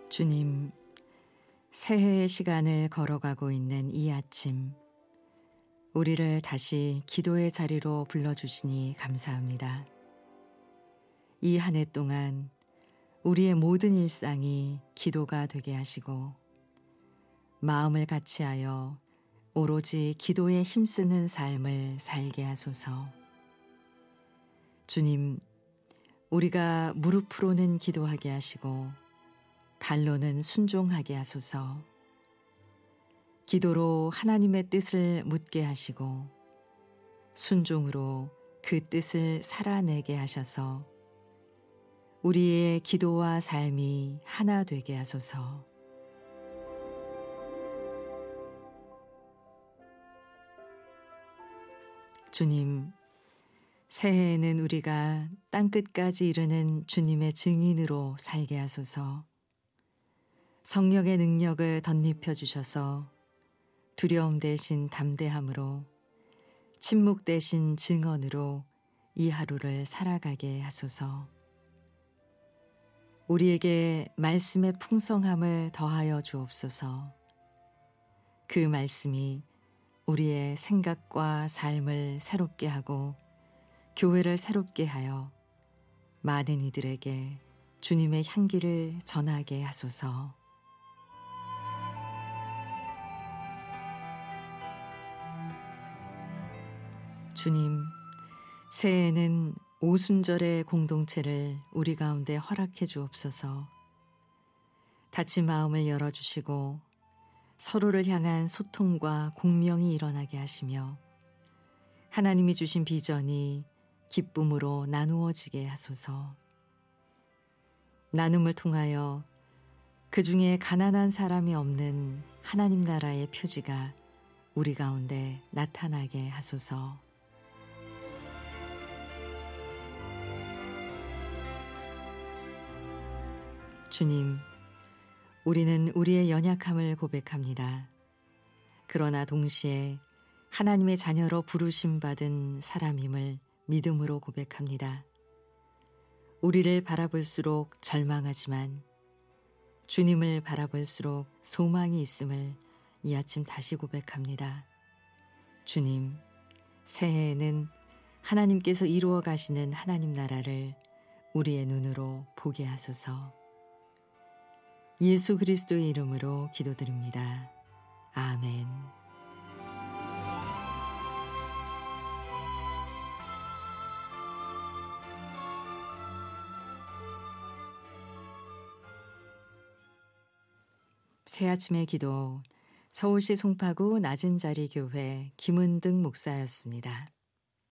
주님, 새해의 시간을 걸어가고 있는 이 아침, 우리를 다시 기도의 자리로 불러주시니 감사합니다. 이 한 해 동안 우리의 모든 일상이 기도가 되게 하시고 마음을 같이하여 오로지 기도에 힘쓰는 삶을 살게 하소서. 주님, 우리가 무릎으로는 기도하게 하시고 발로는 순종하게 하소서. 기도로 하나님의 뜻을 묻게 하시고 순종으로 그 뜻을 살아내게 하셔서 우리의 기도와 삶이 하나 되게 하소서. 주님, 새해에는 우리가 땅끝까지 이르는 주님의 증인으로 살게 하소서. 성령의 능력을 덧입혀 주셔서 두려움 대신 담대함으로, 침묵 대신 증언으로 이 하루를 살아가게 하소서. 우리에게 말씀의 풍성함을 더하여 주옵소서. 그 말씀이 우리의 생각과 삶을 새롭게 하고 교회를 새롭게 하여 많은 이들에게 주님의 향기를 전하게 하소서. 주님, 새해에는 오순절의 공동체를 우리 가운데 허락해 주옵소서. 닫힌 마음을 열어주시고 서로를 향한 소통과 공명이 일어나게 하시며 하나님이 주신 비전이 기쁨으로 나누어지게 하소서. 나눔을 통하여 그 중에 가난한 사람이 없는 하나님 나라의 표지가 우리 가운데 나타나게 하소서. 주님, 우리는 우리의 연약함을 고백합니다. 그러나 동시에 하나님의 자녀로 부르심 받은 사람임을 믿음으로 고백합니다. 우리를 바라볼수록 절망하지만 주님을 바라볼수록 소망이 있음을 이 아침 다시 고백합니다. 주님, 새해에는 하나님께서 이루어 가시는 하나님 나라를 우리의 눈으로 보게 하소서. 예수 그리스도의 이름으로 기도드립니다. 아멘. 새아침의 기도, 서울시 송파구 낮은자리 교회 김은등 목사였습니다.